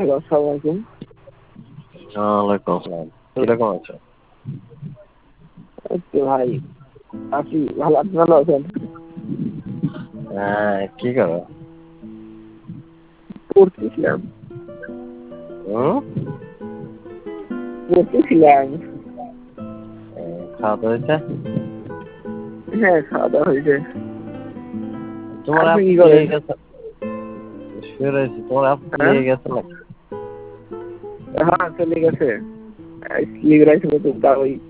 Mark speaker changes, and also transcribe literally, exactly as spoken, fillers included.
Speaker 1: Hello, আসসালামু আলাইকুম।
Speaker 2: ওয়ালাইকুম আসসালাম। কিরকম আছো?
Speaker 1: এই তো ভাই আছি ভালো। আপনি ভালো আছেন?
Speaker 2: হ্যাঁ, কি করো?
Speaker 1: পড়তেছিলাম।
Speaker 2: হুম?
Speaker 1: পড়তেছিলাম।
Speaker 2: খাওয়া দাওয়া হয়েছে?
Speaker 1: হ্যাঁ, খাওয়া দাওয়া হয়েছে।
Speaker 2: তোমার
Speaker 1: আপনি
Speaker 2: আপ
Speaker 1: কি
Speaker 2: কি
Speaker 1: করেন?
Speaker 2: হয়ে গেছে? শুয়ে রয়েছি। তোমার আপ কি
Speaker 1: হ্যাঁ
Speaker 2: হয়ে গেছে নাকি?
Speaker 1: হ্যাঁ চলে গেছে। স্লিপ রাইছিল তো তা ওই